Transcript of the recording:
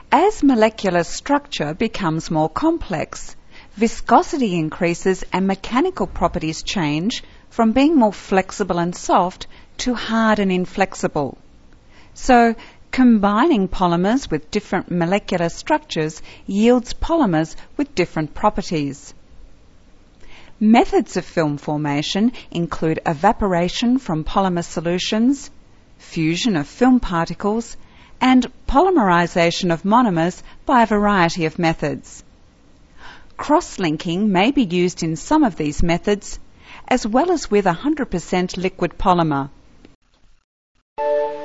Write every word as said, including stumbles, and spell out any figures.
As molecular structure becomes more complex, viscosity increases and mechanical properties change from being more flexible and soft to hard and inflexible. So, combining polymers with different molecular structures yields polymers with different properties. Methods of film formation include evaporation from polymer solutions, fusion of film particles, and polymerization of monomers by a variety of methods. Cross-linking may be used in some of these methods, as well as with one hundred percent liquid polymer.